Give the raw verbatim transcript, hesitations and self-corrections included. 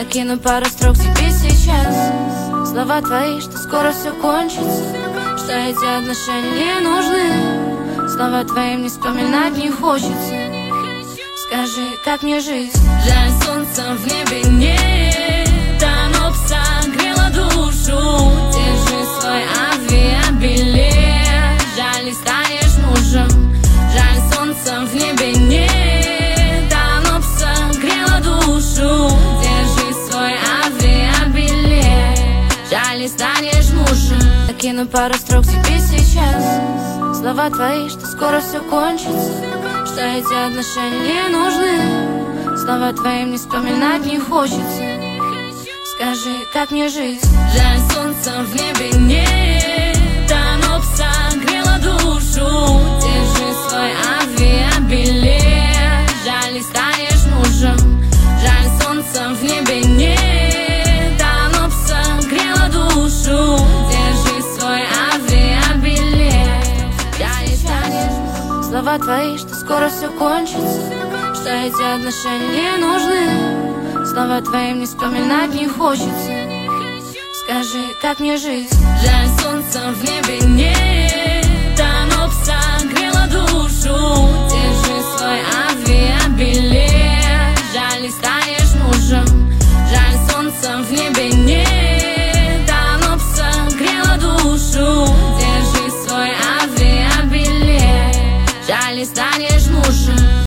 Кину пару строк тебе сейчас. Слова твои, что скоро все кончится, что эти отношения не нужны. Слова твои мне вспоминать не хочется. Скажи, как мне жить? Жаль, солнца в небе нет, оно б согрело душу. Держи свой авиабилет, жаль, не станешь мужем. Жаль, солнца в небе нет, оно б согрело душу. Держи свой авиабилет, жаль, не станешь мужем. Кину пару строк тебе сейчас. Слова твои, что скоро все кончится, что эти отношения не нужны. Слова твои мне вспоминать не хочется. Скажи, как мне жить? Жаль, солнца в небе нет, оно б согрело душу. Держи свой авиабилет, жаль, не станешь мужем. Жаль, солнца в небе нет, оно б согрело душу. Держи свой авиабилет, жаль, не станешь мужем. Слова твои, что скоро все кончится, что эти отношения не нужны. Слова твои мне вспоминать не хочется. Скажи, как мне жить? Жаль, солнца